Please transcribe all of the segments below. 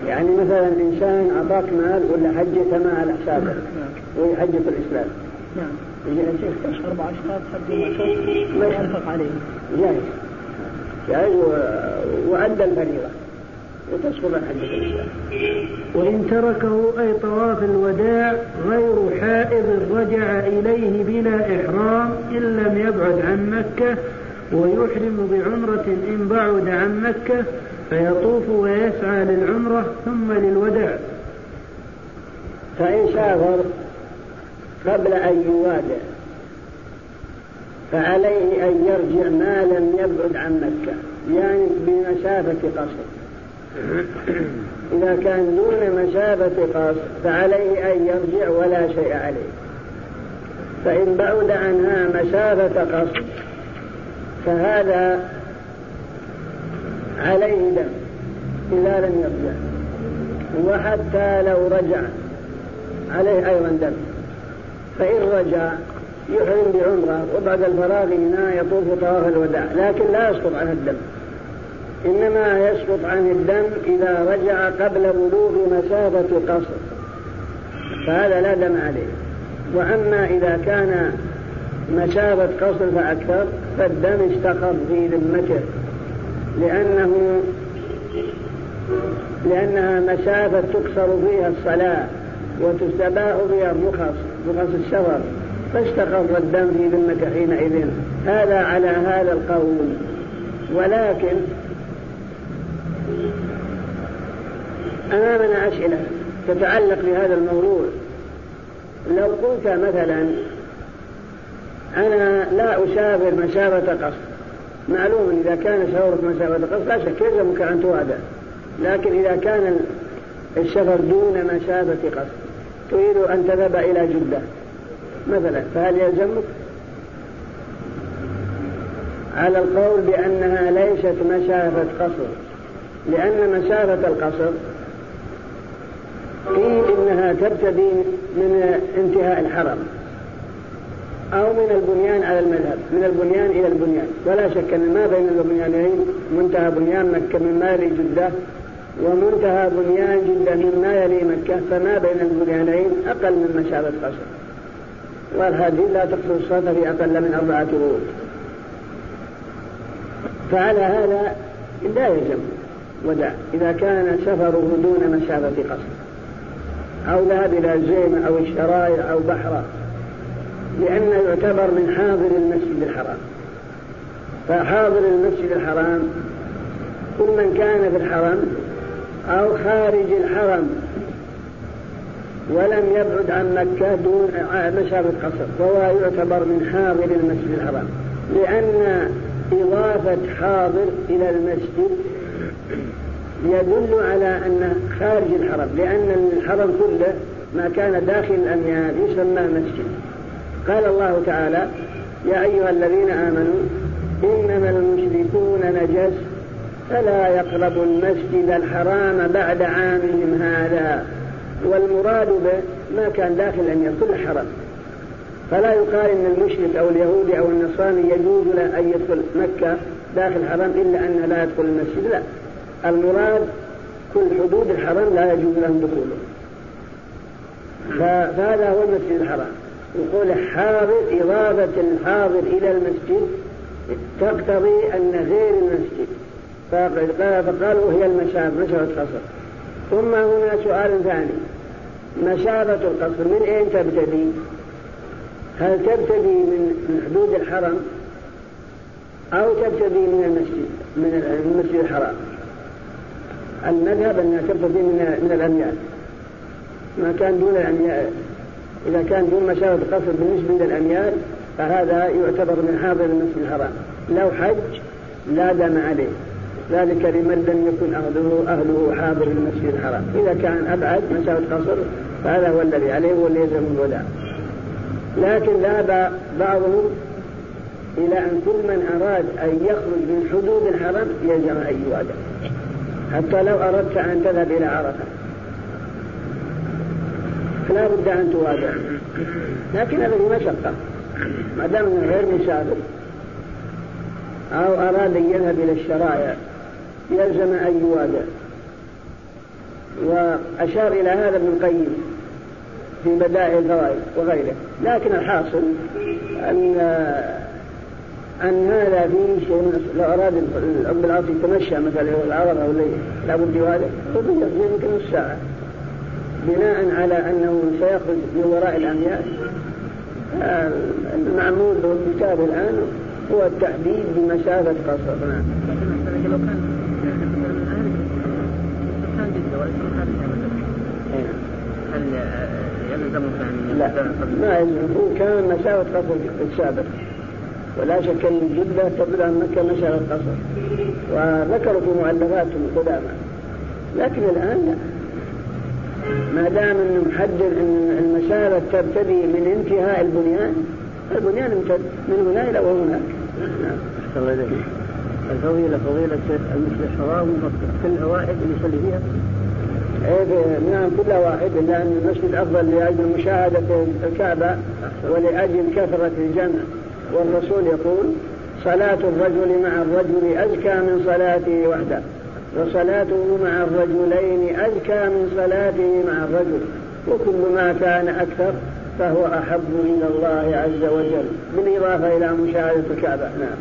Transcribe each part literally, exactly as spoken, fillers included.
يعني مثلا إنسان أعطاك مال ولا حجة ما على حسابه وهي حجة الإسلام. نعم. يجي الشيخ أربع أشخاص حجوا ما ينفق عليه. جاهز. جاهز وأدى الفريضة وتسقط عن حجة الإسلام. وإن تركه أي طواف الوداع غير حائض رجع إليه بلا إحرام إن لم يبعد عن مكة، ويحرم بعمرة إن بعد عن مكة، فيطوف ويسعى للعمرة ثم للوداع. فإن سافر قبل أن يوادع فعليه أن يرجع ما لم يبعد عن مكة، يعني بمسافة قصر. إذا كان دون مسافة قصر فعليه أن يرجع ولا شيء عليه. فإن بعد عنها مسافة قصر فهذا عليه دم إذا لم يرجع، وحتى لو رجع عليه أيضا دم. فإن رجع يحرم بعمرة وبعد الفراغ منها يطوف طواف الوداع، لكن لا يسقط عنه الدم، إنما يسقط عنه الدم إذا رجع قبل بلوغ مسافة قصر، فهذا لا دم عليه. وأما إذا كان مسافة قصر فأكثر فالدم استقر في ذمته، لأنه لأنها مسافة تكسر فيها الصلاة وتستباح فيها الرخص رخص السفر، فاستقر الدم في ذمته حينئذ. هذا على هذا القول. ولكن أمامنا أسئلة تتعلق بهذا الموضوع. لو قلت مثلا أنا لا أسافر مسافة قصر، معلوم إذا كان سفرك مسافة قصر لا شك يلزمك أن توادع، لكن إذا كان السفر دون مسافة قصر تريد أن تذهب إلى جدة مثلا، فهل يلزمك؟ على القول بأنها ليست مسافة قصر، لأن مسافة القصر قيل إنها تبتدي من انتهاء الحرم أو من البنيان على المذهب، من البنيان إلى البنيان، ولا شك أن ما بين البنيانين منتهى بنيان مكة مما يلي جدة ومنتهى بنيان جدة مما يلي مكة، فما بين البنيانين أقل من مسافة قصر، والهذه لا تقصر الصلاة في أقل من أربعة ورود. فعلى هذا لا يلزم وداع إذا كان سفره دون مسافة قصر، أو ذهب إلى الزيمة أو الشرايع أو بحرة، لأنه يعتبر من حاضر المسجد الحرام. فحاضر المسجد الحرام كل من كان في الحرم أو خارج الحرم ولم يبعد عن مكة دون مسافة قصر، وهو يعتبر من حاضر المسجد الحرام، لأن إضافة حاضر إلى المسجد يدل على أنه خارج الحرم، لأن الحرم كله ما كان داخل الأميال يسمى مسجد. قال الله تعالى: يا أيها الذين آمنوا إنما المشركون نجس فلا يقربوا المسجد الحرام بعد عامهم هذا. والمراد به ما كان داخل الأميال كل حرم، فلا يقال إن المشرك أو اليهودي أو النصراني يجوز له أن يدخل مكة داخل الحرم إلا أنه لا يدخل المسجد، لا، المراد كل حدود الحرم لا يجوز لهم دخوله. فهذا هو المسجد الحرام. يقول حاضر، إضافة الحاضر إلى المسجد تقتضي أن غير المسجد، فقالوا هي المسافة مسافة قصر. ثم هنا سؤال ثاني: مسافة القصر من أين تبتدي؟ هل تبتدي من حدود الحرم أو تبتدي من المسجد من المسجد الحرام؟ المذهب أنها تبتدي من من الأميال، ما كان دون الأميال. إذا كان دون مسافة قصر بالنسبة للأميال فهذا يعتبر من حاضر المسجد الحرام. لو حج لا دم عليه، ذلك لمن لم يكن أهله أهله حاضر المسجد الحرام. إذا كان أبعد مسافة قصر فهذا هو الذي عليه واللي يلزم الوداع. لكن ذهب بعضهم إلى أن كل من أراد أن يخرج من حدود الحرم يلزم أن يودع، حتى لو أردت أن تذهب إلى عرفة فلا بد أن توادع، لكن هذا مشقة. ما دام غير مسافر أو أراد أن يذهب إلى الشرائع يلزم أن يوادع، وأشار إلى هذا ابن القيم في بدائع الفوائد وغيره. لكن الحاصل أن أن هذا فيه شيء. لو أراد الأب العاصي يتمشى مثلا العرب أو ليه لابد هذا يمكن نص ساعة بناء على أنه سيخرج من وراء الأميال. المعمول بالكتاب الآن هو التحديد بمسافة قصر. نعم. لو كان كان جدا ولكن هل يلزم كان؟ لا ما يلزم. كان مسافة قصر السابق ولا شك أن جدة تبدأ عن مكة مسافة قصر وذكروا في مؤلفاتهم القدامى. لكن الآن لا. ما دام أنه محدد أن المسافة تبتدي من انتهاء البنيان. البنيان امتد من هنا إلى وهناك. نعم. الفضيلة فضيلة المسجد الحرام كلها واحد يصلي فيها؟ إيه نعم كلها واحد لأن المسجد أفضل لأجل مشاهدة الكعبة ولأجل كثرة الجمع. والرسول يقول صلاة الرجل مع الرجل أزكى من صلاته وحده وصلاته مع الرجلين أزكى من صلاته مع الرجل وكل ما كان أكثر فهو أحب إلى الله عز وجل بالإضافة إلى مشاهدة الكعبة. نعم.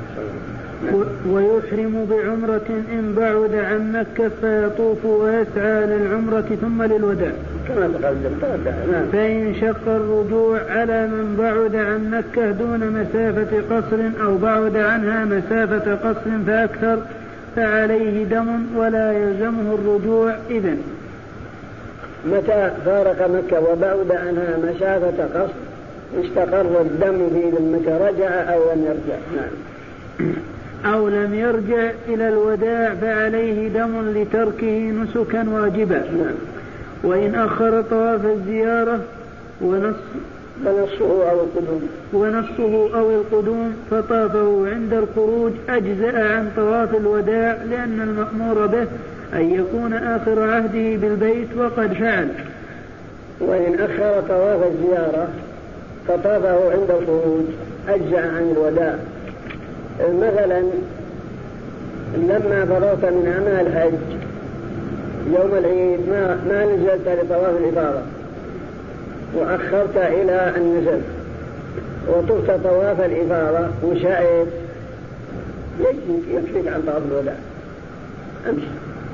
ويحرم بعمرة إن بعد عن مكة فيطوف ويسعى للعمرة ثم للوداع كما تقدم. نعم. فإن شق الرجوع على من بعد عن مكة دون مسافة قصر أو بعد عنها مسافة قصر فأكثر فعليه دم ولا يلزمه الرجوع إذن. متى فارق مكة وبعد عنها مسافة قصر استقر الدم في متى رجع أو لم يرجع. نعم. أو لم يرجع إلى الوداع فعليه دم لتركه نسكا واجبا. نعم. وإن أخر طواف الزيارة ونص ونصه أو القدوم ونصه أو القدوم فطافه عند الخروج أجزأ عن طواف الوداع لأن المأمور به أن يكون آخر عهده بالبيت وقد فعل. وإن أخر طواف الزيارة فطافه عند الخروج أجزأ عن الوداع. مثلا لما فرغت من أعمال الحج يوم العيد ما, ما نزلت لطواف الإفاضة وأخرت إلى أن نزلت وطفت طواف الإفاضة وشائف يكفيك عن طواف الوداع أمشي.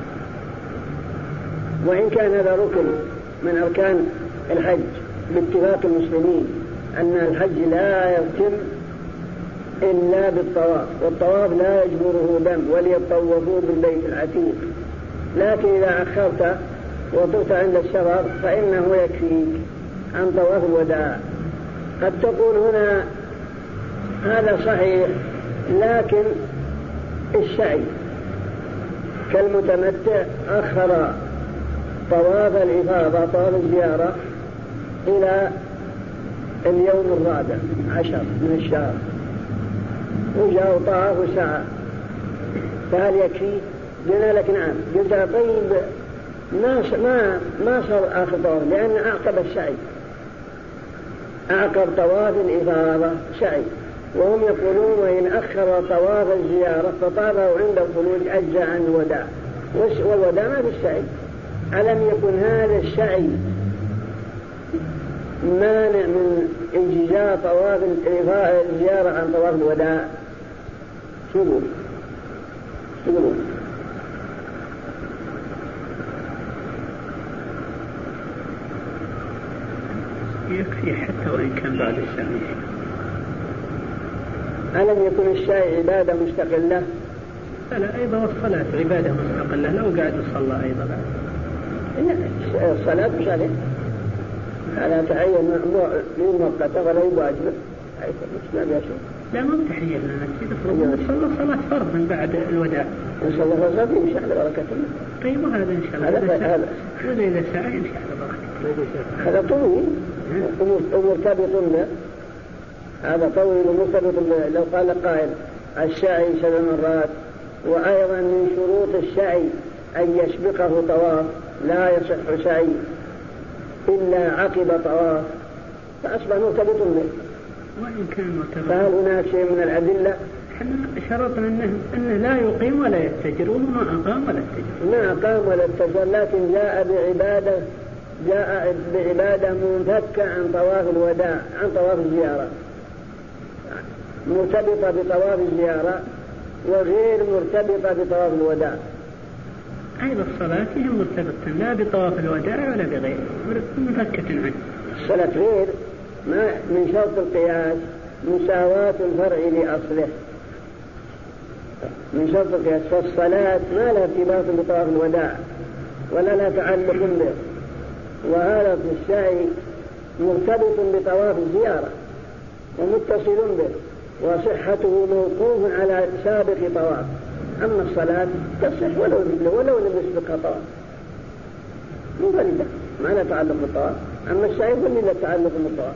وإن كان هذا ركن من أركان الحج باتفاق المسلمين أن الحج لا يتم إلا بالطواف والطواف لا يجبره دم وليطوفوا بالبيت العتيق. لكن إذا أخرت وطفت عند السفر فإنه يكفيك عن طواف الوداع. قد تقول هنا هذا صحيح لكن السعي كالمتمتع أخر طواف الإفاضة طواف الزيارة إلى اليوم الرابع عشر من الشهر وجاء وطاف وسعى فهل يكفي؟ قلنا لك نعم. قلت طيب ما ما ما صار آخر طواف لأن أعقب السعي أعقب طواف الإفاضة سعي. وهم يقولون وإن أخر طواف الزيارة فطافه عند الخروج أجزأ عن الوداع والوداع ما في السعي. ألم يكن هذا السعي مانع من انجزاء طواف الزيارة عن طواف الوداع؟ شو يقولون؟ يكفي حتى وإن كان بعد السعي. ألم يكن السعي عبادة مستقلة؟ لا أيضا والصلاة عبادة مستقلة لو قاعد يصلى أيضا. الصلاة مش عليه على تعين مؤقتة ولا واجبة ما بيشوف. لا ما بتحية للمسجد صلى صلاة فرض من بعد الوداع. إن شاء الله فصلي إن شاء الله بركة. طيب هذا إن شاء الله هذا هذا وإذا إذا سعى إن شاء الله بركة. هذا طويل ومرتبط له. هذا طويل ومرتبط له. لو قال قائل السعي سبع مرات وأيضا من شروط السعي أن يسبقه طواف لا يصح سعي إلا عقب طواف فأصبح مرتبط به. وإن كان مرتبط فهل هناك شيء من الأدلة احنا شرطنا انه, إنه لا يقيم ولا يتجر، وهو ما أقام ولا اتجر. ما أقام ولا اتجر، لكن جاء بعبادة جاء بعبادة منفكة عن طواف الوداع، عن طواف الزيارة، مرتبطة بطواف الزيارة وغير مرتبطة بطواف الوداع. أيضا الصلاة هي مرتبطة لا بطواف الوداع ولا بغيره، منفكة عنه. الصلاة غير، ما من شرط القياس مساواة الفرع لأصله، من شرط القياس. فالصلاة ما لها ارتباط بطواف الوداع ولا لا تعلق به، وهذا في السعي مرتبط بطواف الزيارة ومتصل به، وصحته موقوف على سابق طواف. أما الصلاة تصح ولو ولو لم يسبقها طواف، منفردة ما لا تعلق بالطواف. أما السعي فلي لا تعلق بالطواف.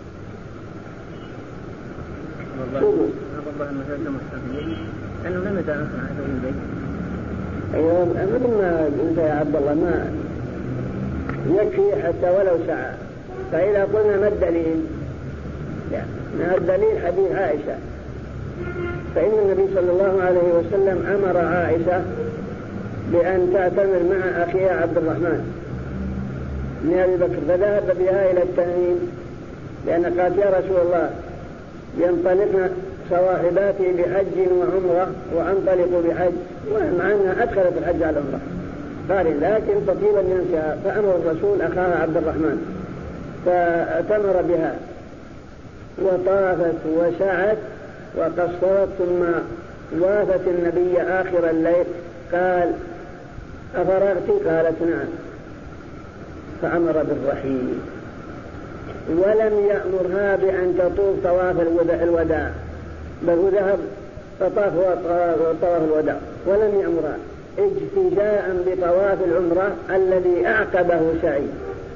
والله أنه هذا مستقيم أنه لم يتأخر عن هذا البيت. أيوة مثل ما قلت يا عبد الله، ما يكفي حتى ولو سعى. فإذا قلنا ما الدليل؟ يعني الدليل حديث عائشة، فإن النبي صلى الله عليه وسلم أمر عائشة بأن تعتمر مع أخيها عبد الرحمن من أبي بكر، فذهب بها إلى التنعيم، لأن قالت يا رسول الله ينطلقن صواحباتي بحج وعمرة وأنطلق بحج، ومع أنها أدخلت الحج على العمرة. قال لكن تطيبا لنفسها، فأمر الرسول أخاها عبد الرحمن فأتمر بها وطافت وسعت وقصرت، ثم وافت النبي آخر الليل قال أفرغت؟ قالت نعم، فأمر بالرحيل، ولم يأمرها بأن تطوف طواف الوداع، بل هو ذهب فطاف طواف الوداع ولم يأمرها، اجتزاء بطواف العمرة الذي أعقبه سعي،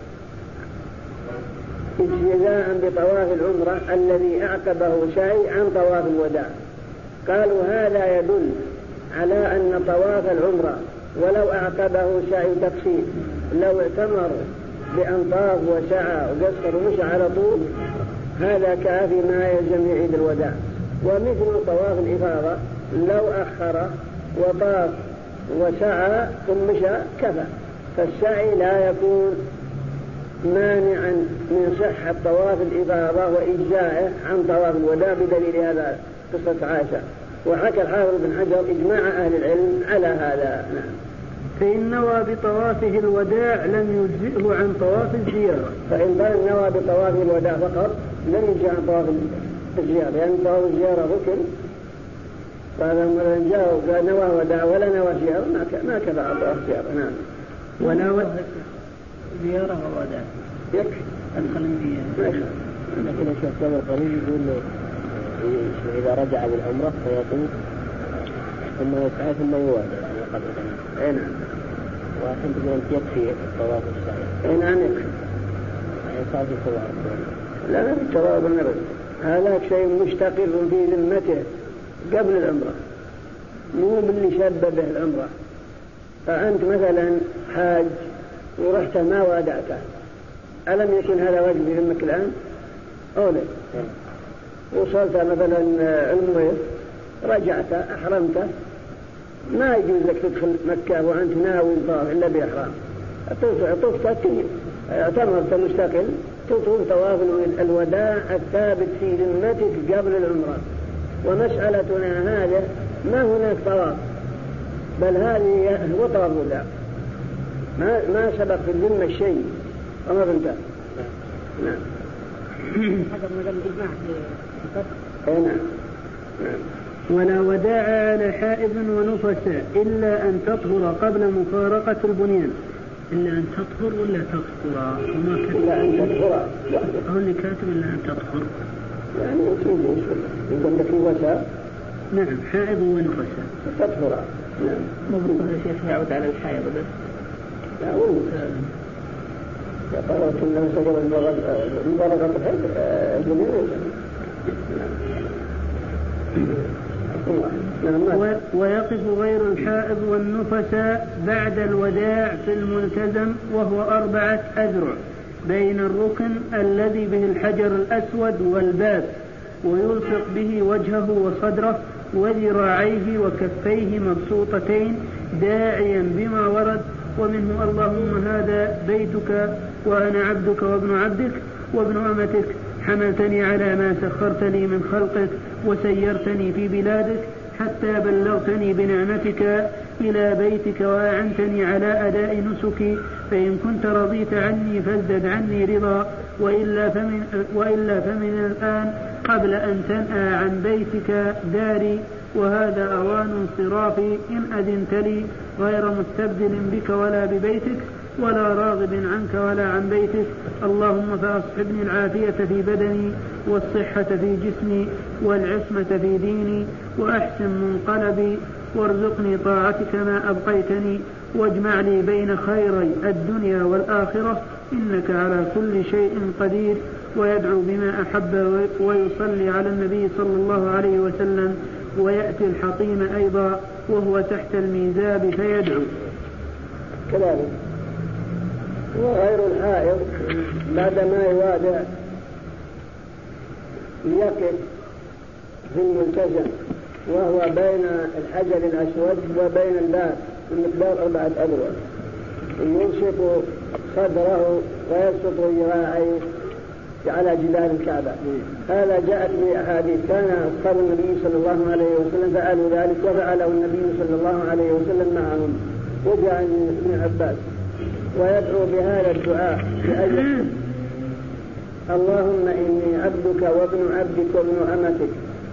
اجتزاء بطواف العمرة الذي أعقبه سعي عن طواف الوداع. قالوا هذا يدل على أن طواف العمرة ولو أعقبه سعي تقصير، لو اعتمروا بأن طاف وسعى وقصر ومشى على طول هذا كافي ما يلزم عيد الوداع. ومثل طواف الإفاضة لو أخر وطاف وسعى ثم مشى كفى، فالسعي لا يكون مانعا من صحة طواف الإفاضة وإجزائه عن طواف الوداع بدليل هذا قصة عائشة. وحكى الحافظ بن حجر إجماع أهل العلم على هذا. نعم. فإن نوى بطوافه الوداع لم يجزئه عن طواف الزيارة. فإن كان نوى بطوافه الوداع فقط لم يجزئ عن طواف الزيارة، لأن يعني طواف الزيارة ركن، فلما جاء قال نوى وداع ولا نوى زيارة ما كفى عن طواف الزيارة. نعم. ولا ود زيارة ووداع يكفي أدخل النية. لكن الشيخ جابر قريب يقول إذا رجع بالعمرة فيطوف ثم يسعى ثم يودع قبل ذلك. أي نعم. وأنت تقول أنت يكفي الطواف السعي. أي نعم يكفي. يعني صار في طواف. لا لا في طواف النبي، هذا شيء مستقر في ذمته قبل العمرة، مو باللي شب به العمرة. فأنت مثلا حاج ورحت ما وادعته، ألم يكن هذا واجب في ذمك الآن؟ أو لا؟ وصلت مثلا المويه رجعت أحرمت، ما يجوز لك تدخل مكة وأنت ناوي الطواف إلا بإحرام. طفت اعتمرت مستقل تطوف طواف الوداع الثابت في ذمتك قبل العمرة. ومسألتنا هذا ما هناك طواف، بل هذه هو طواف الوداع، ما ما سبق في الذمة الشيء وما بنتهى. نعم. هذا من الإجماع في نعم. نعم. ولا وداع على حائض ونفساء إلا أن تطهر قبل مفارقة البنيان. إلا أن تطهر ولا تطهر؟ وما كتب إلا أن تطهر. هو اللي كاتب إلا أن تطهر. يعني يمكن يقول لك وساء. نعم حائض ونفساء. تطهر. نعم. مبروك يا شيخ يعود على الحائض بس. لا أقول. يا قرأت أنه سجل المباركة الحيض الجميل. ويقف غير الحائض والنفساء بعد الوداع في الملتزم وهو أربعة أذرع بين الركن الذي به الحجر الأسود والباب، ويلصق به وجهه وصدره وذراعيه وكفيه مبسوطتين داعيا بما ورد، ومنه اللهم هذا بيتك وأنا عبدك وابن عبدك وابن أمتك، حملتني على ما سخرت لي من خلقك وسيرتني في بلادك حتى بلغتني بنعمتك إلى بيتك وأعنتني على أداء نسكي، فإن كنت رضيت عني فازدد عني رضا، وإلا فمن, وإلا فمن الآن قبل أن تنأى عن بيتك داري، وهذا أوان انصرافي إن أذنت لي، غير مستبدل بك ولا ببيتك ولا راغب عنك ولا عن بيتك. اللهم فأصحبني العافية في بدني والصحة في جسمي والعصمة في ديني، وأحسن منقلبي، وارزقني طاعتك ما أبقيتني، واجمع لي بين خيري الدنيا والآخرة، إنك على كل شيء قدير. ويدعو بما أحب ويصلي على النبي صلى الله عليه وسلم. ويأتي الحطيم أيضا وهو تحت الميزاب فيدعو كذلك. وغير الحائض بعدما يوادع يقف في الملتزم وهو بين الحجر الأسود وبين الباب بمقدار أربعة أذرع، ينشط صدره ويبسط ذراعيه على جدار الكعبة. هذا جاءت بأحاديث، كان أصحاب النبي صلى الله عليه وسلم فعلوا ذلك وفعله النبي صلى الله عليه وسلم معهم. وجاء ابن عباس ويدعو بهذا الدعاء بأجل اللهم إني عبدك وابن عبدك وابن أمتك،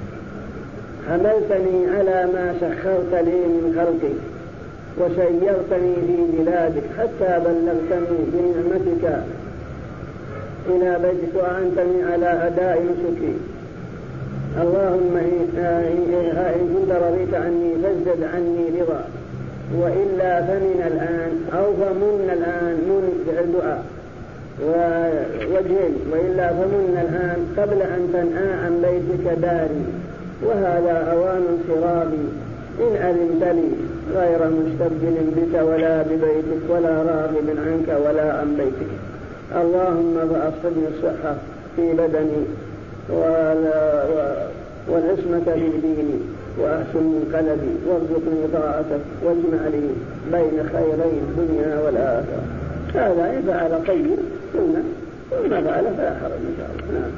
حملتني على ما سخرت لي من خلقك وسيرتني في بلادك حتى بلغتني بنعمتك إلى بيتك وأعنتني على أداء نسكي. اللهم إن كنت رضيت عني فازدد عني رضا، وإلا فمن الآن أو فمن الآن من الدعاء ووجهين، وإلا فمن الآن قبل أن تنأى عن بيتك داري، وهذا أوان انصرافي إن أذنت لي، غير مستبدل بك ولا ببيتك ولا راغب عنك ولا عن بيتك. اللهم فأصبني الصحة في بدني والعصمة في ديني وأحسن منقلبي، وارزقني طاعتك واجمع لي بين خيري الدنيا والآخرة. هذا إن فعل طيب ثم ثم فعل فلا حرج إن شاء الله. نعم.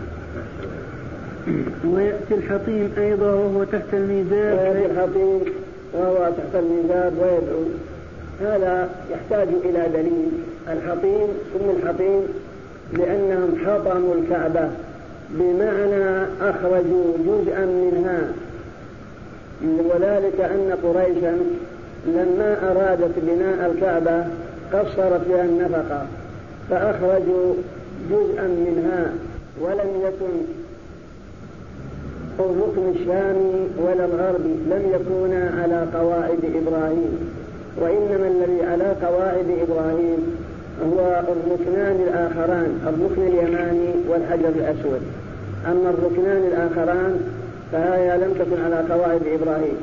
ويأتي الحطيم أيضا وهو تحت الميزاب ويأتي الحطيم وهو تحت الميزاب ويدعو. هذا يحتاج إلى دليل. الحطيم سمي الحطيم لأنهم حطموا الكعبة، بمعنى أخرجوا جزءا منها، وذلك أن قريشا لما أرادت بناء الكعبة قصرت فيها النفقة فأخرجوا جزءا منها، ولم يكن الركن الشامي ولا الغربي لم يكونا على قواعد إبراهيم، وإنما الذي على قواعد إبراهيم هو الركنان الآخران، الركن اليماني والحجر الأسود. أما الركنان الآخران فهي لم تكن على قواعد إبراهيم.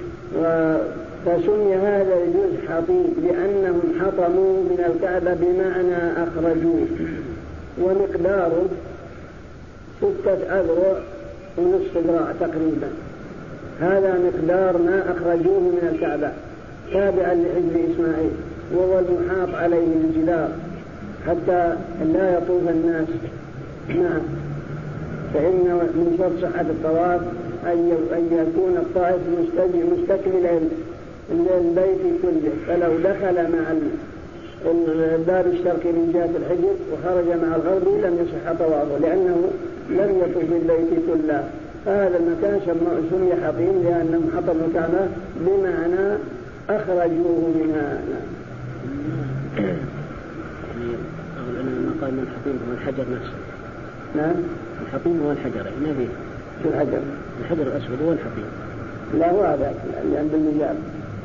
فسمي هذا الجزء حطيم لأنهم حطموا من الكعبة بمعنى أخرجوه، ومقداره ستة أذرع ونصف ذراع تقريبا. هذا مقدار ما أخرجوه من الكعبة تابعا لحجر إسماعيل، وهو المحاط عليه الجدار حتى لا يطوف الناس. نعم. فإن من شرط صحة الطواف أن يكون الطائف مستكملا للبيت كله، فلو دخل مع الباب الشرقي من جهة الحجر وخرج مع الغربي لم يصح طوافه، لأنه لم يطوف بالبيت كله. فهذا المكان سمي حطيم لأنهم حطموا الكعبة بمعنى أخرجوه منها. لما قال من الحطيم هو الحجر نفسه. نعم. الحطيم هو الحجر، ما فيه. شو الحجر؟ الحجر الأسود هو الحطيم. لا هو هذا اللي عند المجاب.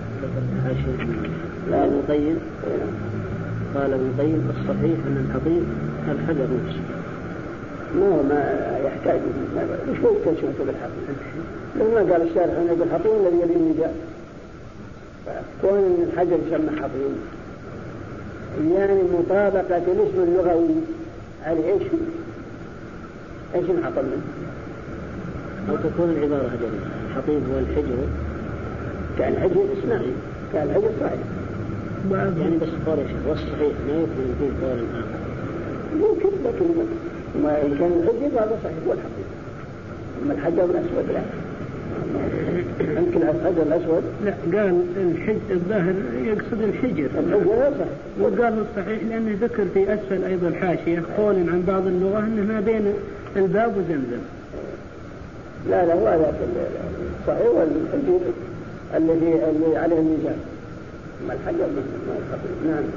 لا ابن القيم قال ابن القيم الصحيح أن الحطيم الحجر نفسه. ما هو ما يحتاج مش هو تشمته بالحطيم. لما قال الشارح أنه بالحطيم الذي يلي المجاب، كون ان الحجر يسمى حطيم يعني مطابقة الاسم اللغوي على ايش ايش نحطم منه. أو تكون العبارة هذه الحطيب والحجر كان الحجر إسماعيل كان الحجر صحيح يعني بس قول يا شيخ والصحيح ما يكون فيه قول آخر ممكن لكن ما كان الحجر هذا صحيح هو الحقيقة أما الحجر الأسود لا يمكن الحجر الأسود لا قال الحجر الظاهر يقصد الحجر الحجر صحيح وقال الصحيح لأنه ذكر في أسفل أيضا حاشية قول عن بعض اللغة أنه ما بين الباب وزمزم. لا لا هو هذا صحيح والحجر الذي الذي عليه الميزان أما الحجر ما الحقيقة. نعم.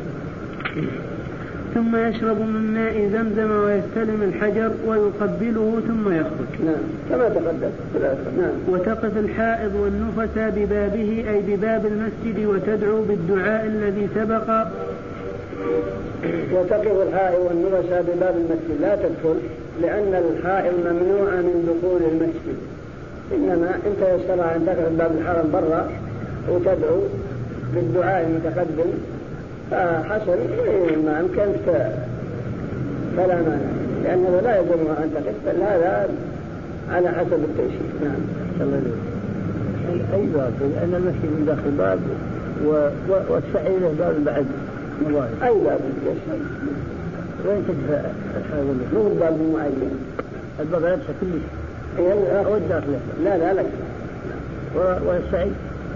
ثم يشرب من ماء زمزم ويستلم الحجر ويقبله ثم يخرج. نعم كما تقدم. نعم. وتقف الحائض والنفس ببابه أي بباب المسجد وتدعو بالدعاء الذي سبق. وتقف الحائض والنفس بباب المسجد لا تدخل لأن الحائض ممنوعة من دخول المسجد إنما أنت يستطيع أن تقف باب الحرم برا وتدعو بالدعاء المتقدم فحصل ما أمكنت فلا مانع لأنه لا يجمع أن تقف بل هذا على حسب التيسير. نعم. أي باب لأن المسجد من داخل باب والسعي له باب بعد مواهب أي باب يسمى وين تدفع الحاضر مو الباب المعين الباب نفسه كله أو الداخل لا لا لا والسعي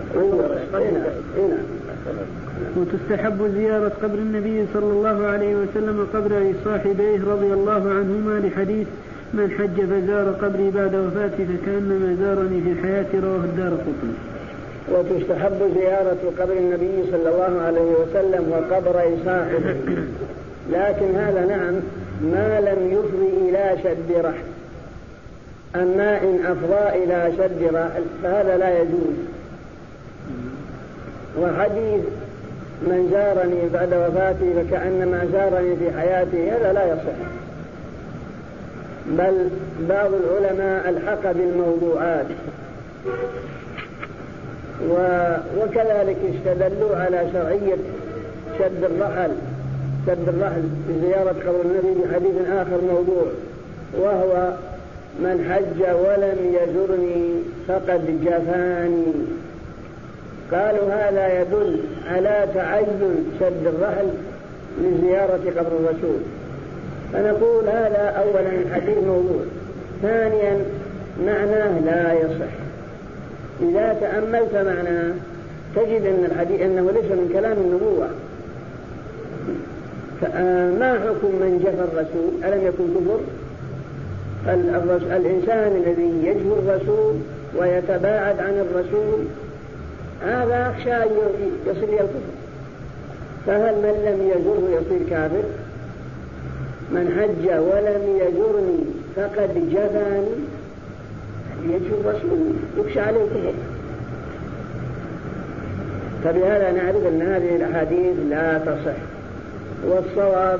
هنا. وتستحب زيارة قبر النبي صلى الله عليه وسلم قبر صاحبيه رضي الله عنهما لحديث من حج فزار قبري بعد وفاتي فكأنما زارني في حياتي رواه الدارقطني. وتستحب زيارة قبر النبي صلى الله عليه وسلم وقبر صاحبه لكن هذا نعم ما لم يفضي إلى شد رحل أما إن أفضى إلى شد رحل فهذا لا يجوز. وحديث من زارني بعد وفاتي فكأنما زارني في حياتي هذا لا يصح بل بعض العلماء الحق بالموضوعات وكذلك استدلوا على شرعية شد الرحل شد الرحل بزيارة قبر النبي بحديث آخر موضوع وهو من حج ولم يزرني فقد جفاني. قالوا هذا يدل على تعين شد الرحل لزيارة قبر الرسول فنقول هذا أولا الحديث موضوع ثانيا معناه لا يصح. إذا تأملت معناه تجد أن الحديث أنه ليس من كلام النبوة. ما حكم من جفى الرسول ألم يكن كفر؟ الإنسان الذي يجفى الرسول ويتباعد عن الرسول هذا أخشى يصل إلى الكفر فهل من لم يزره يصير كافر؟ من حج ولم يزرني فقد جفاني يجفى الرسول يخشى عليه الكفر. فبهذا نعرف أن هذه الأحاديث لا تصح. والصواب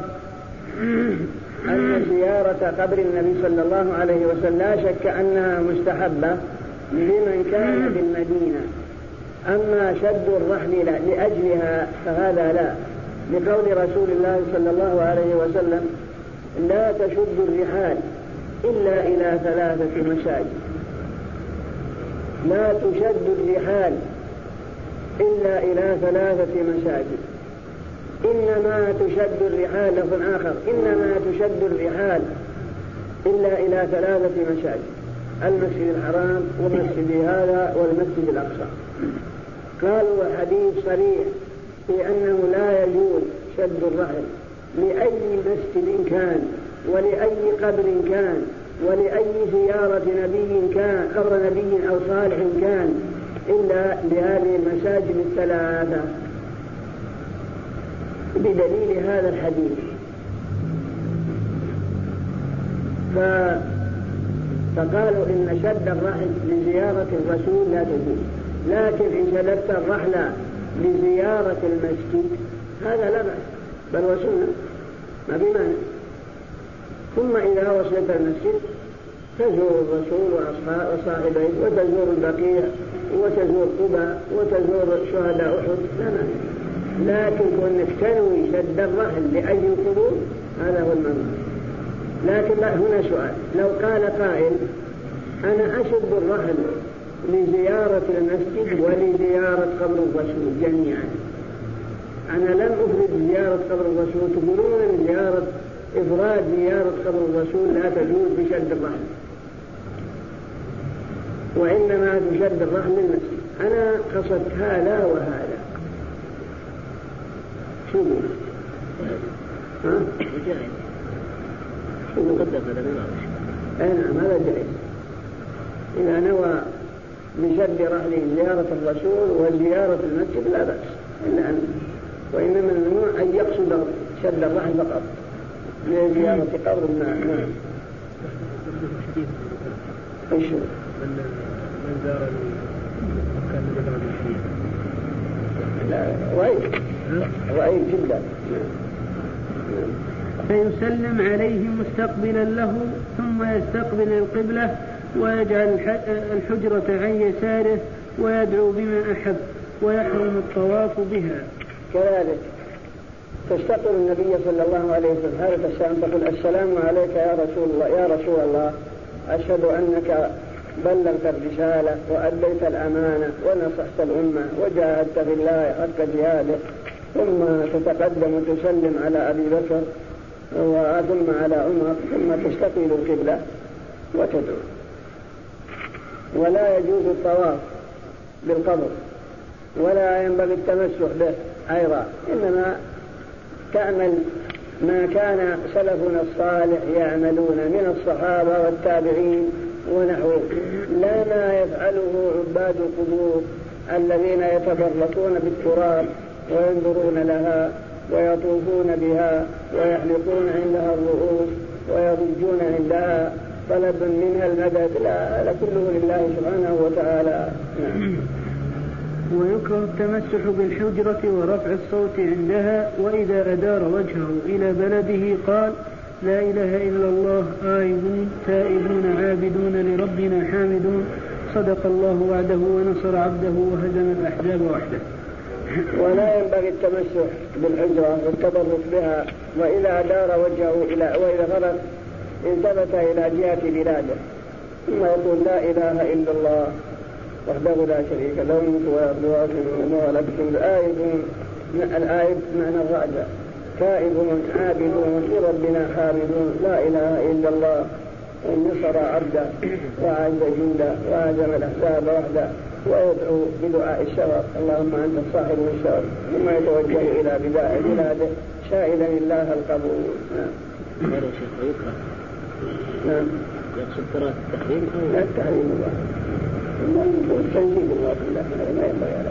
أن زيارة قبر النبي صلى الله عليه وسلم لا شك أنها مستحبة لمن كان في المدينة أما شد الرحل لأجلها فهذا لا لقول رسول الله صلى الله عليه وسلم لا تشد الرحال إلا إلى ثلاثة مساجد لا تشد الرحال إلا إلى ثلاثة مساجد إنما تشد الرحال لفظ آخر إنما تشد الرحال إلا إلى ثلاثة مساجد المسجد الحرام ومسجد هذا والمسجد الأقصى. قالوا حديث صريح في أنه لا يجوز شد الرحل لأي مسجد كان ولأي قبر كان ولأي زيارة نبي كان قبر نبي أو صالح كان إلا لهذه المساجد الثلاثة بدليل هذا الحديث. فقالوا إن شد الرحل لزيارة الرسول لا تجوز لكن إن شددت الرحل لزيارة المسجد هذا لا بأس بل وسنة ما بمعنى. ثم إذا وصلت المسجد تزور الرسول وصاحبيه وتزور البقيع وتزور قباء وتزور شهداء أحد لا معنى. لكن كونك تنوي شد الرحل لأجل القبور هذا هو الممنوع. لكن لا هنا سؤال لو قال قائل أنا أشد الرحل لزيارة المسجد ولزيارة قبر الرسول جميعا. أنا لم أفرد زيارة قبر الرسول. تقولون زيارة إفراد زيارة قبر الرسول لا تجوز بشد الرحل، وإنما تشد الرحل للمسجد. أنا قصدت هذا وهذا. شو ها؟ شو مقدم هذا ما أي نعم هذا جائز إذا نوى بشد رحله زيارة الرسول وزيارة المسجد لا بأس، إلا أن وإنما الممنوع أن يقصد شد الرحل فقط لزيارة قبر ما إيش من زار المكان الذي يدعى فيه لا وعيد وعيد جدا. فيسلم عليه مستقبلا له ثم يستقبل القبلة ويجعل الحجرة عن يساره ويدعو بما أحب ويحرم الطواف بها. كذلك تستقبل النبي صلى الله عليه وسلم حالة السلام تقول السلام عليك يا رسول الله يا رسول الله أشهد أنك بلغت الرسالة وأديت الأمانة ونصحت الأمة وجاهدت في الله حق جهاده. ثم تتقدم وتسلم على أبي بكر وثم على عمر ثم تستقبل القبلة وتدعو. ولا يجوز الطواف بالقبر ولا ينبغي التمسح به أيضا، إنما تعمل ما كان سلفنا الصالح يعملون من الصحابة والتابعين ونحوه، لا ما يفعله عباد القبور الذين يتبركون بالتراب وينظرون لها ويطوفون بها ويحلقون عندها الرؤوس ويضجون عندها طلبا منها المدد. لا هذا كله لله سبحانه وتعالى. ويكره التمسح بالحجرة ورفع الصوت عندها. وإذا أدار وجهه إلى بلده قال لا إله إلا الله آيبون تائبون عابدون لربنا حامدون صدق الله وعده ونصر عبده وهزم الأحزاب وحده. ولا ينبغي التمسح بالحجرة والتبرك بها. وإذا أدار وجهه إلى وإذا خرج التفت إلى جهة بلاده ثم يقول لا إله إلا الله وحده لا شريك له الملك ويرضى ولكن الآيب الآيب معنى الرعد تائبون عابدون لربنا حامدون لا إله إلا الله ونصر عبده وعز جنده وهزم الأحزاب وحده ويدعو بدعاء الشرف اللهم أنت صاحب الشرف ثم يتوجه إلى بلاده شائدا الله القبول. نعم. هذا شيخ ويكره. نعم. يقصد ترى التحريم أو لا التحريم الله. الله يقول تنزيل الله بالله ما ينبغي عليه.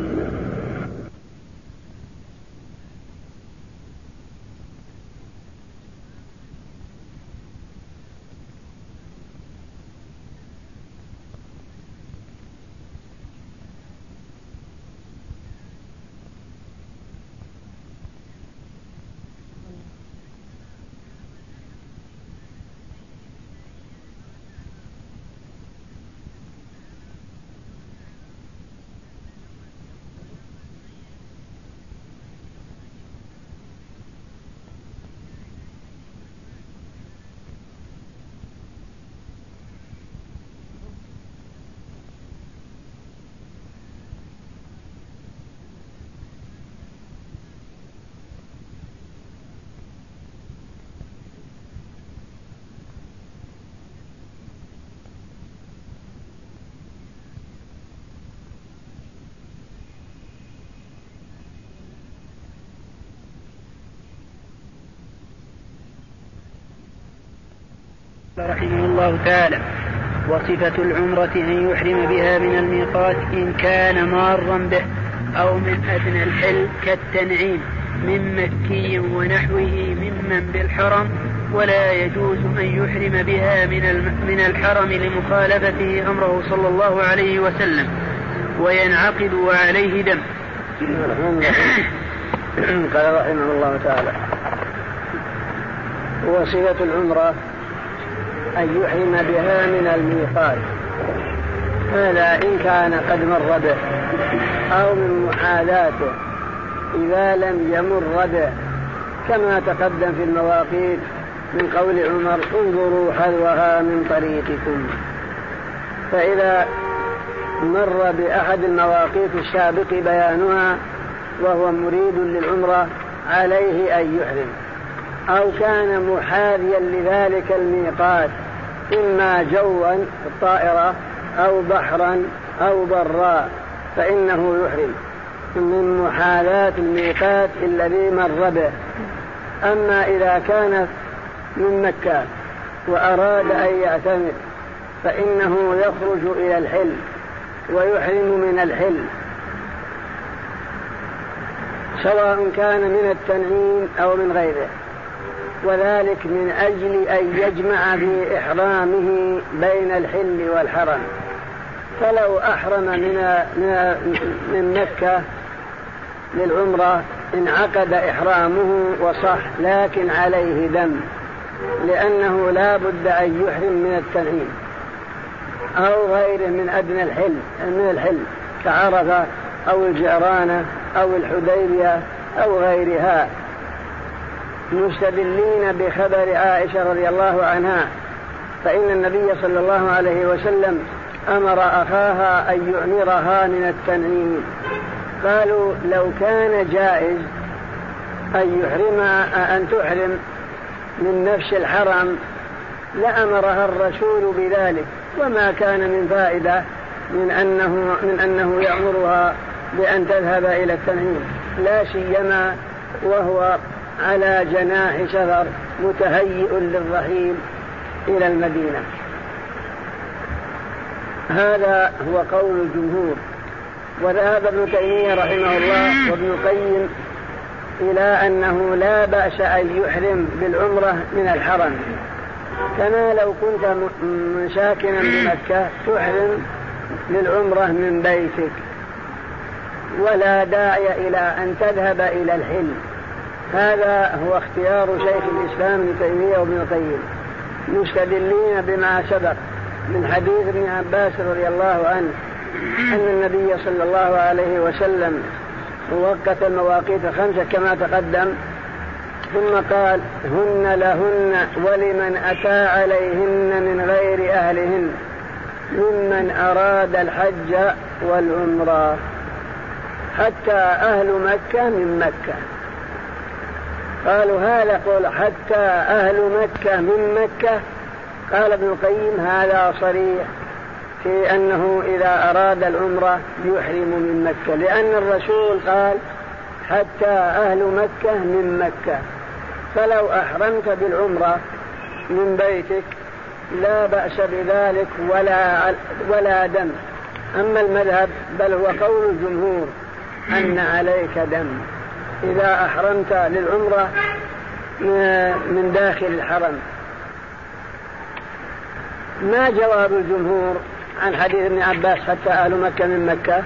رحمه الله تعالى. وصفة العمرة أن يحرم بها من الميقات إن كان مارا به أو من أدنى الحل كالتنعيم من مكي ونحوه ممن بالحرم. ولا يجوز أن يحرم بها من من الحرم لمخالفته أمره صلى الله عليه وسلم وينعقد وعليه دم. قال رحمه الله تعالى وصفة العمرة أن يحرم بها من الميقات. هذا إن كان قد مر به أو من محاذاته إذا لم يمر به كما تقدم في المواقيت من قول عمر انظروا حذوها من طريقكم. فإذا مر بأحد المواقيت السابق بيانها وهو مريد للعمرة عليه أن يحرم، أو كان محاذيا لذلك الميقات إما جوا في الطائرة أو بحرا أو برا فإنه يحرم من محاذاة الميقات الذي مر به. أما إذا كان من مكة وأراد أن يعتمر فإنه يخرج إلى الحل ويحرم من الحل، سواء كان من التنعيم أو من غيره، وذلك من أجل أن يجمع في إحرامه بين الحل والحرم. فلو أحرم من من مكة للعمرة انعقد إحرامه وصح، لكن عليه دم، لأنه لا بد أن يحرم من التنعيم أو غيره من أدنى الحل من الحل كعرفة أو الجعرانة أو الحديبية أو غيرها، مستدلين بخبر عائشة رضي الله عنها، فإن النبي صلى الله عليه وسلم أمر أخاها أن يعمرها من التنعيم. قالوا لو كان جائز أن يحرم أن تحرم من نفس الحرم لأمرها الرسول بذلك، وما كان من فائدة من أنه, من أنه يأمرها بأن تذهب إلى التنعيم، لا سيما وهو على جناح سفر متهيئ للرحيل إلى المدينة. هذا هو قول الجمهور. وذهب ابن تيمية رحمه الله وابن القيم إلى أنه لا بأس أن يحرم بالعمرة من الحرم، كما لو كنت ساكنا بمكة تحرم للعمرة من بيتك، ولا داعي إلى أن تذهب إلى الحل. هذا هو اختيار شيخ الإسلام ابن تيمية وابن القيم، مستدلين بما سبق من حديث ابن عباس رضي الله عنه أن النبي صلى الله عليه وسلم وقت المواقيت خمسة كما تقدم، ثم قال هن لهن ولمن أتى عليهن من غير أهلهن ممن أراد الحج والعمرة، حتى أهل مكة من مكة. قالوا هذا قول حتى أهل مكة من مكة. قال ابن القيم هذا صريح في أنه إذا أراد العمرة يحرم من مكة، لأن الرسول قال حتى أهل مكة من مكة، فلو أحرمت بالعمرة من بيتك لا بأس بذلك ولا, ولا دم. أما المذهب بل هو قول الجمهور أن عليك دم إذا أحرمت للعمرة من داخل الحرم. ما جواب الجمهور عن حديث ابن عباس حتى أهل مكة من مكة؟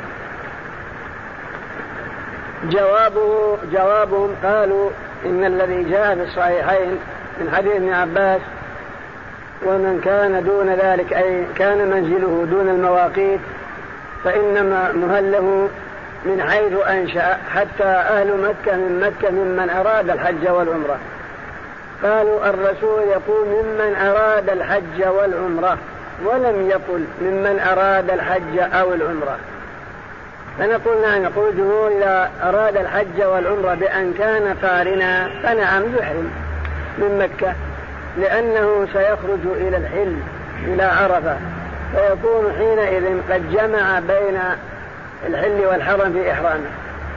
جوابه جوابهم قالوا إن الذي جاء في الصحيحين من حديث ابن عباس ومن كان دون ذلك أي كان منزله دون المواقيت فإنما مهله من حيث أنشأ حتى أهل مكة من مكة ممن أراد الحج والعمرة. قالوا الرسول يقول ممن أراد الحج والعمرة، ولم يقل ممن أراد الحج أو العمرة. فنقول نعم، نقول الجمهور إذا أراد الحج والعمرة بأن كان قارنا فنعم يحرم من مكة، لأنه سيخرج إلى الحل إلى عرفة، فيكون حينئذ قد جمع بين الحل والحرم في إحرامه.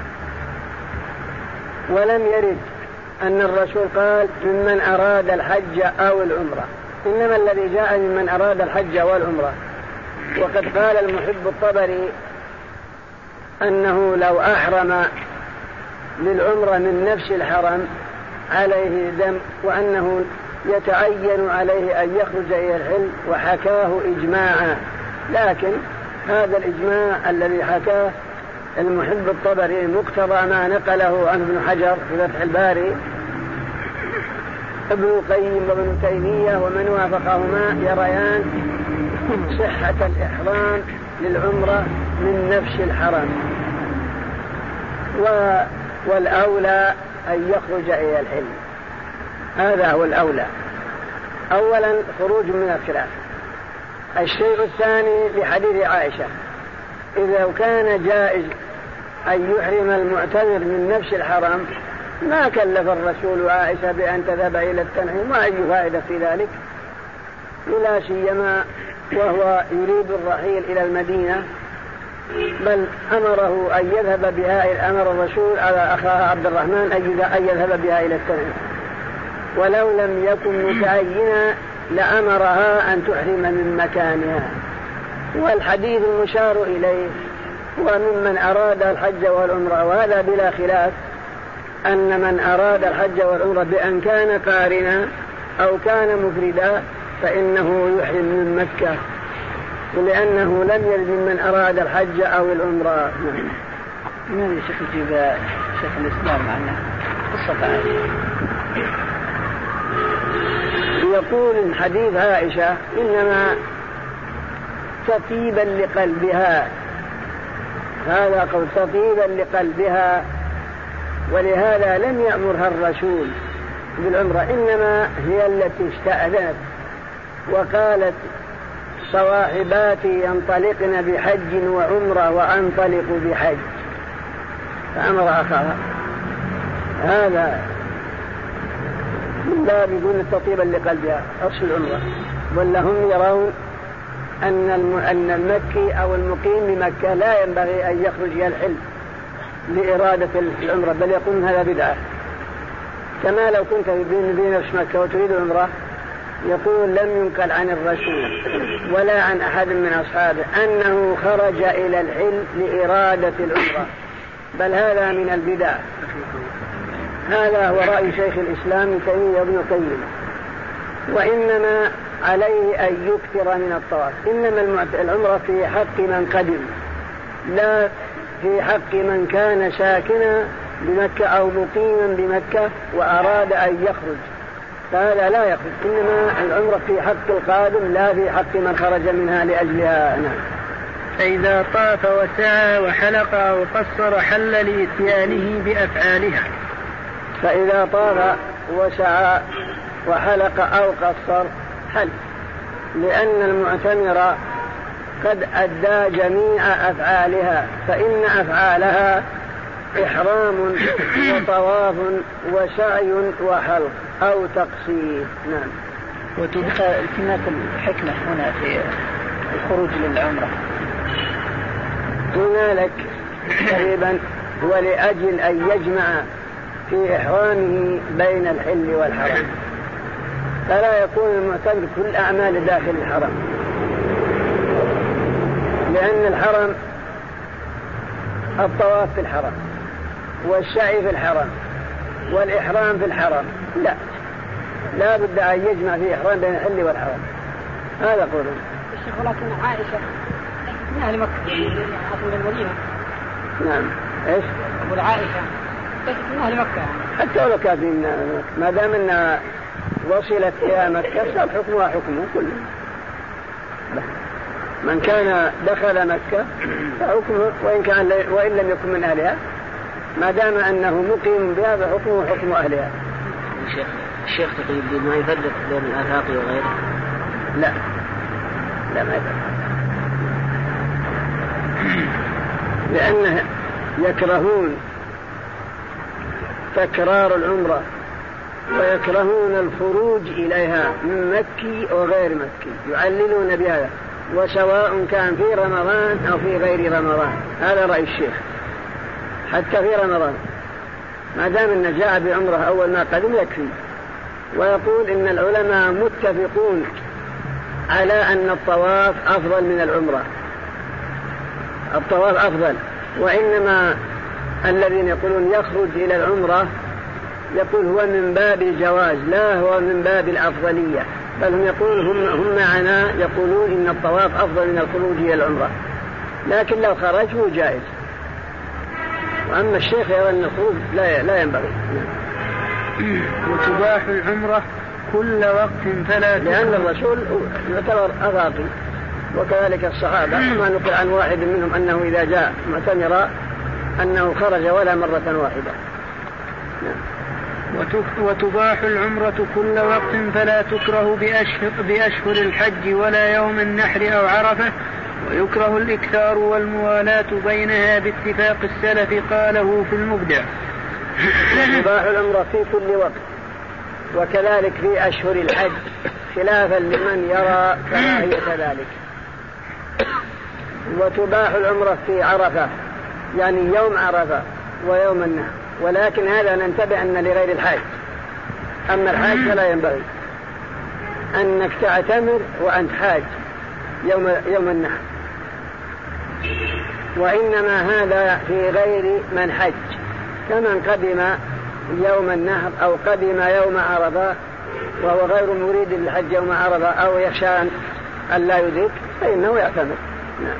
ولم يرد أن الرسول قال ممن أراد الحج أو العمرة، إنما الذي جاء ممن أراد الحج والعمرة. وقد قال المحب الطبري أنه لو أحرم للعمرة من نفس الحرم عليه دم، وأنه يتعين عليه أن يخرج إلى الحل، وحكاه إجماعا. لكن هذا الإجماع الذي حكاه المحب الطبري مقتضى ما نقله عن ابن حجر في فتح الباري، ابن القيم وابن تيمية ومن وافقهما يريان صحة الإحرام للعمرة من نفس الحرم، والأولى أن يخرج إلى الحل. هذا هو الأولى. أولا خروج من الخلاف، الشيء الثاني لحديث عائشة، إذا كان جائز أن يحرم المعتمر من نفس الحرم ما كلف الرسول عائشة بأن تذهب إلى التنعيم، وأي فائدة في ذلك؟ لا سيما وهو يريد الرحيل إلى المدينة، بل أمره أن يذهب بها، أمر الرسول على أخاها عبد الرحمن أن يذهب بها إلى التنعيم، ولو لم يكن متعينا لأمرها أن تحرم من مكانها. والحديث المشار إليه هو ممن أراد الحج والعمرة، وهذا بلا خلاف أن من أراد الحج والعمرة بأن كان قارنا أو كان مفردا فإنه يحرم من مكة، ولأنه لم يلزم من أراد الحج أو العمرة. من الشيخ يجيب شيخ الإسلام معنا قصة عائشة؟ يقول حديث عائشة إنما تطيبا لقلبها، هذا قول تطيبا لقلبها، ولهذا لم يأمرها الرسول بالعمرة، إنما هي التي استأذنت وقالت صواحباتي ينطلقن بحج وعمرة وأنطلق بحج، فأمر أخاها. هذا لا بيقول تطيبا لقلبها أصل العمرة، ولا هم يرون أن المكي أو المقيم بمكة لا ينبغي أن يخرج إلى الحل لإرادة العمرة، بل يقول هذا بدعة. كما لو كنت في نفس مكة وتريد العمرة، يقول لم ينقل عن الرسول ولا عن أحد من أصحابه أنه خرج إلى الحل لإرادة العمرة، بل هذا من البدع. هذا هو رأي شيخ الإسلام ابن تيمية ابن القيم. وإنما عليه أن يكثر من الطواف، إنما العمرة في حق من قدم، لا في حق من كان ساكنا بمكة أو مقيما بمكة وأراد أن يخرج، فهذا لا يخرج، إنما العمرة في حق القادم لا في حق من خرج منها لأجلها. نعم. فإذا طاف وسعى وحلق أو قصر حل لإتيانه بأفعالها. فإذا طاف وسعى وحلق أو قصر حل، لأن المعتمر قد أدى جميع أفعالها، فإن أفعالها إحرام وطواف وسعي وحلق أو تقصير. نعم. وتدخل التماس الحكمة هنا في الخروج للعمرة؟ هنالك تقريبا هو لأجل أن يجمع في إحرامه بين الحل والحرم، فلا يكون المعتمر كل أعمال داخل الحرم، لأن الحرم الطواف في الحرم والسعي في الحرم والإحرام في الحرم، لا لا بد أن يجمع في إحرام بين الحل والحرم. هذا قوله. الشيخ ولكن عائشة من أهل مكة من المدينة. نعم. إيش؟ أقول عائشة من أهل مكة، حتى ولو كانت من مكة ما دام أنها وصلت إلى مكة صار حكمها حكمه كله. من كان دخل مكة فحكمه وإن كان وإن لم يكن من أهلها، ما دام أنه مقيم بها فحكمه حكم أهلها. الشيخ الشيخ تقول ما يفرق بين الآفاق وغيره؟ لا لا ما يفرق، لأنه يكرهون تكرار العمرة ويكرهون الخروج إليها من مكي وغير مكي، يعللون بهذا، وسواء كان في رمضان أو في غير رمضان. هذا رأي الشيخ، حتى في رمضان ما دام أن جاء بعمره أول ما قدم يكفي. ويقول إن العلماء متفقون على أن الطواف أفضل من العمرة، الطواف أفضل، وإنما الذين يقولون يخرج إلى العمرة يقول هو من باب الجواز لا هو من باب الأفضلية، بل هم يقولون هم, هم معنا يقولون إن الطواف أفضل من الخروج إلى العمرة، لكن لو خرجوا جائز. وأما الشيخ يرى أن الخروج لا, لا ينبغي. وتباح العمرة كل وقت فلا، لأن الرسول يعتبر أفاقي وكذلك الصحابة، ما نقل عن واحد منهم أنه إذا جاء معتمرا أنه خرج ولا مرة واحدة. نعم. وتباح العمرة كل وقت فلا تكره بأشهر, بأشهر الحج ولا يوم النحر أو عرفة، ويكره الإكثار والموالاة بينها باتفاق السلف، قاله في المبدع. تباح العمرة في كل وقت وكذلك في أشهر الحج، خلافا لمن يرى كراهية ذلك. وتباح العمرة في عرفة يعني يوم عرفة ويوم النحر، ولكن هذا ننتبه أن لغير الحاج. أما الحاج فلا ينبغي أنك تعتمر وأنت حاج يوم, يوم النحر، وإنما هذا في غير من حج، كمن قدم يوم النحر أو قدم يوم عرفة وهو غير مريد للحج يوم عرفة أو يخشى أن لا يدرك فإنه يعتمر. نعم.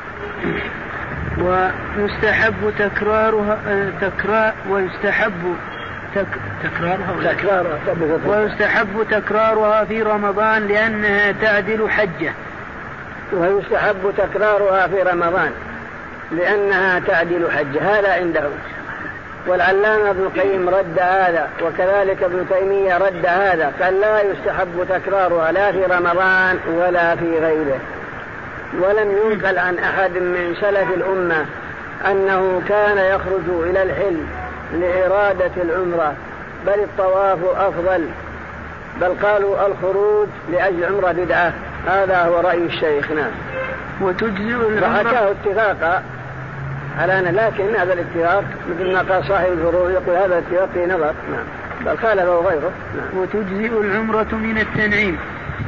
ويستحب تكرارها تكرار ويستحب تك تكرارها تكرارها ويستحب تكرارها في رمضان لأنها تعدل حجة. ويستحب تكرارها في رمضان لأنها تعدل حجة، هذا عنده. والعلامة ابن القيم رد هذا، وكذلك ابن تيمية رد هذا، قال لا يستحب تكرارها لا في رمضان ولا في غيره. ولم ينقل عن أحد من سلف الأمة أنه كان يخرج إلى الحل لإرادة العمرة، بل الطواف أفضل، بل قالوا الخروج لأجل عمرة بدعة. هذا هو رأي الشيخنا. وتجزئ العمرة فحكاه اتفاقا على أن، لكن هذا الاتفاق مثل ما قال صاحب الفروع يقول هذا الاتفاق في نظر. نعم. بل خالفه غيره. نعم. وتجزئ العمرة من التنعيم.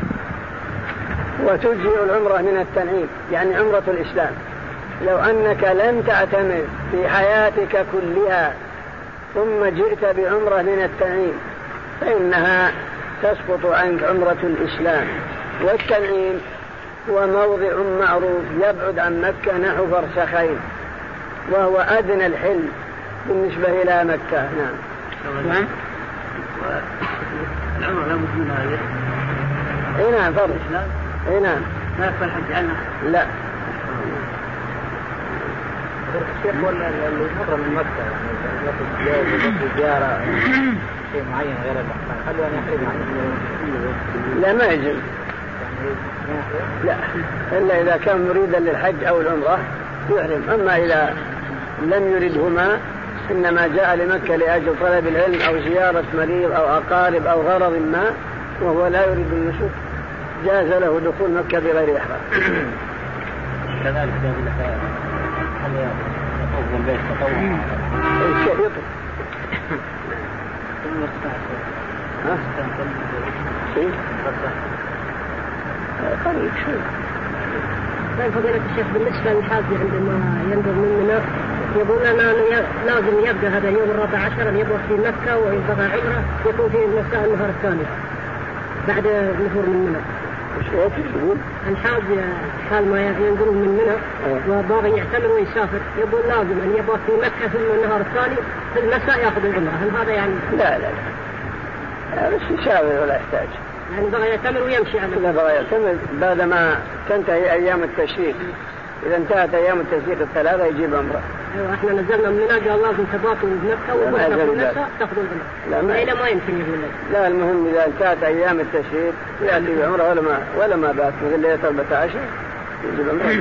وتجزئ العمرة من التنعيم يعني عمرة الإسلام. لو أنك لم تعتمر في حياتك كلها ثم جئت بعمرة من التنعيم فإنها تسقط عنك عمرة الإسلام. والتنعيم هو موضع معروف يبعد عن مكة نحو فرسخين، وهو أدنى الحل بالنسبة إلى مكة. نعم. نعم. العمرة لا بد منها هذه. إيه نعم فرض. إيه نعم. ما يقبل الحج عنها. لا. الشيخ ولا اللي مرة من مكة يعني زيارة شيء معين غير الإحرام خلوا أن يحرم عنه. لا ما يجوز. لا إلا إذا كان مريدا للحج أو العمرة يحرم. أما إذا لم يردهما إنما جاء لمكة لأجل طلب العلم أو زيارة مريض أو أقارب أو غرض ما وهو لا يريد النسك جاز له دخول مكة بغير إحرام. كذلك يقول لك هل يطوف البيت تطوع؟ الشيء يطوف. ها؟ شيء؟ قريب شوي. طيب فضيلة الشيخ بالنسبة للحاج عندما ينظر من منى يقول أنا لازم يبدأ هذا يوم الرابع عشر أن يبقى في مكة ويبقى عمرة يكون في مساء النهار الثاني بعد النفور من منى. الحاج حال ما ينظر من منى وباغي يعتمر ويسافر يقول لازم أن يبقى في مكة ثم النهار الثاني في المساء يأخذ العمرة. هل هذا يعني؟ لا لا لا بس يسافر ولا يحتاج. يعني بغى يعتمر ويمشي على لا بغى يعتمر بعدما تنتهي أيام التشريق. إذا انتهت أيام التشريق الثلاثة يجيب عمرة. أيوة إحنا نزلنا من منى قال لازم تباطل بمكة وبعد في المساء تأخذ العمرة. لا ما يمكن يقول لك. لا المهم إذا انتهت أيام التشريق يأتي بعمرة ولا ما ولا ما بات مثل ليلة أربعة عشر يجيب عمرة.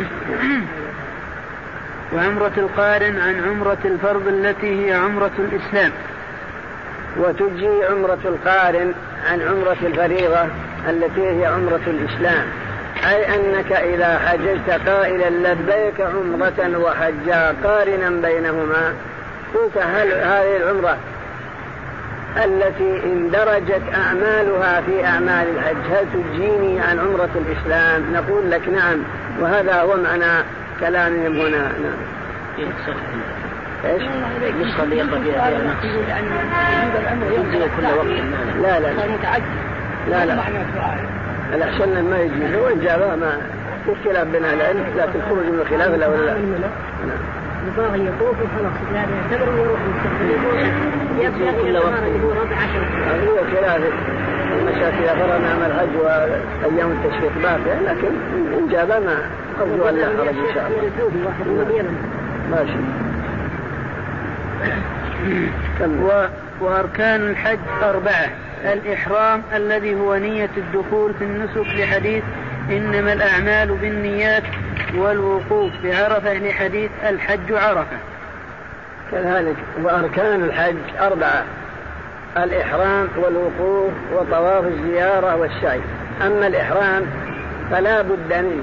وعمرة القارن عن عمرة الفرض التي هي عمرة الإسلام. وتجي عمرة القارن عن عمرة الفريضة التي هي عمرة الإسلام، أي أنك إذا حججت قائلا لبيك عمرة وحجا قارنا بينهما قلت هل هذه العمرة التي اندرجت أعمالها في أعمال الحج هل تجيني عن عمرة الإسلام؟ نقول لك نعم، وهذا هو معنى كلامهم هنا. نعم. ايش؟ يصلي يقضي على نفسه يجي كل وقت. لا لا لا لا الأحسن ما يجي هو الجابة ما في خلاف بين العلم لكن خروج من الخلاف لا ولا لا. يبغى يطوف وخلاص يعني يعتبر ويروح يبدأ كل وقت يقول ربع عشر. هو خلاف المشاكل إذا فرنا عمل الحج وأيام التشريق باقية لكن إن جابة ما أرجو أن لا حرج إن شاء الله. ماشي. و وأركان الحج أربعة: الإحرام الذي هو نية الدخول في النسك لحديث إنما الأعمال بالنيات، والوقوف بعرفة لحديث الحج عرفة. كذلك وأركان الحج أربعة: الإحرام والوقوف وطواف الزيارة والسعي. أما الإحرام فلا بد منه،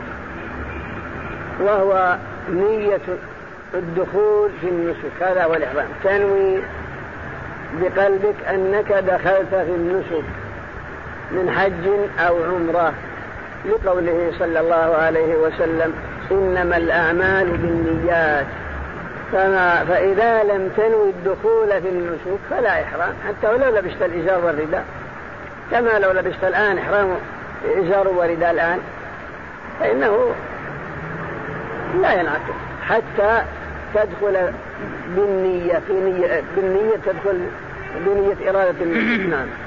وهو نية الدخول في النسك، هذا هو الإحرام. تنوي بقلبك أنك دخلت في النسك من حج أو عمرة، لقوله صلى الله عليه وسلم: إنما الأعمال بالنيات. فما فإذا لم تنوي الدخول في النسك فلا إحرام، حتى ولو لبست الإزار والرداء، كما لو لبست الآن إحرام إزار ورداء الآن فإنه لا ينعقد حتى تدخل بالنية في نية بالنية تدخل بنية إرادة النسك. نعم.